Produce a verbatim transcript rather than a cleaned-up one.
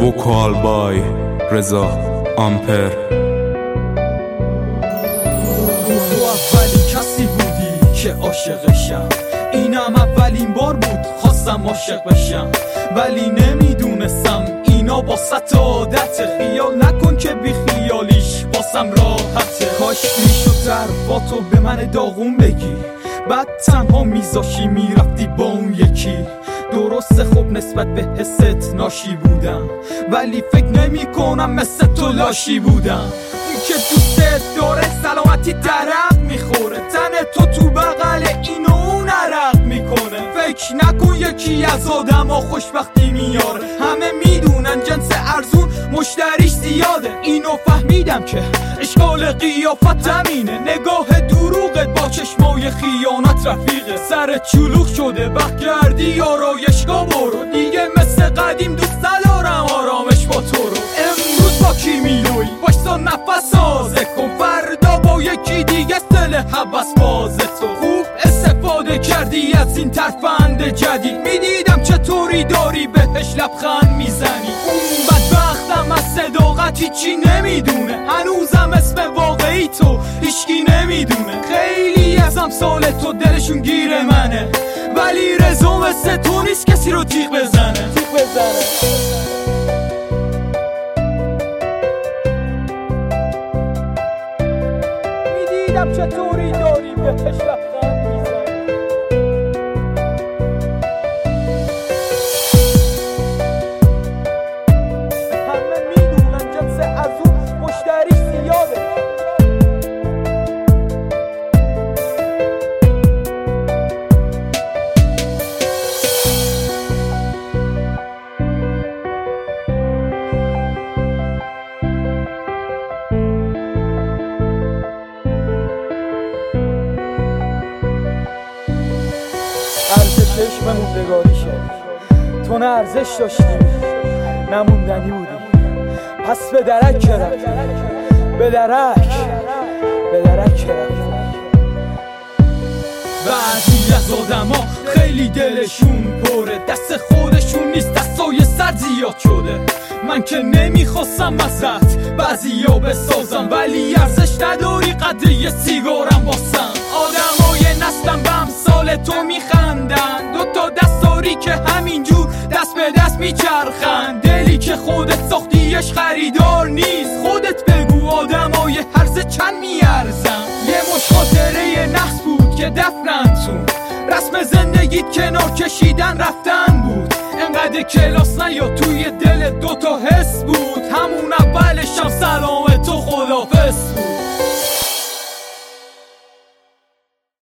وکال بای رضا آمپر. تو اولین کسی بودی که عاشقشم، اینم اولین بار بود خواستم عاشق بشم، ولی نمیدونستم اینا با ست عادته. خیال نکن که بی خیالیش باسم راحته. کاش میشد حرفاتو به من داغون بگی، بعد تنها میذاشی میرفتی با اون یکی. درسته خب نسبت به حست ناشی بودم، ولی فکر نمی کنم مثل تو لاشی بودم. اون که دوستت داره سلامتی درق میخوره، تن تو تو بغل این و اون عرق میکنه. فکر نکن یکی از آدم ها خوشبختی میاره، همه میدونن جنس ارزون مشتریش زیاده. اینو فهمیدم که اشکال قیافت همینه، نگاه دروغت با چشمای خیانت رفیقه. سر چلوخ شده وقت کردی آرایشگاه برو، دیگه مثل قدیم دوست ندارم آرامش با تو رو. امروز با کی میلوی باشتا نفس سازه کن، فردا با یکی دیگه دل حبس بازه. تو خوب استفاده کردی از این ترفند جدید، میدیدم چطوری داری بهش لبخند میزنی. اون بدبختم از صداقت هیچی نمیدونه، هنوزم اسم واقعی تو هیچکی نمیدونه. خیلی از امثال تو دلشون گیر منه، ولی رضا مثل تو نیست کسی رو تیغ بزنه تیغ بزنه میدیدم چطوری داری بهش لبخند میزنی. همه میدونن جنس از اون مشتریش زیاده. ارزش عشق موندگاریشه، تو نه ارزش داشتی نموندنی بودی. پس به درک کرد به درک به درک کرد. بعضی از آدم ها خیلی دلشون پره، دست خودشون نیست دستای سر زیاد شده. من که نمیخواستم ازت بعضی ها بسازم، ولی ارزش نداری قدر یه سیگارم باسم. آدم های نسلم به امثال تو میخندن، دوتا دست داری که همینجور دست به دست میچرخن. دلی که خودت ساختیش خریدار نیست، خودت بگو آدم های هرزه چند میارزن. یه مش خاطره نحس بود که دفنتون، رسم زندگیت کنار کشیدن رفتن بود. انقدر کلاس نیا توی دل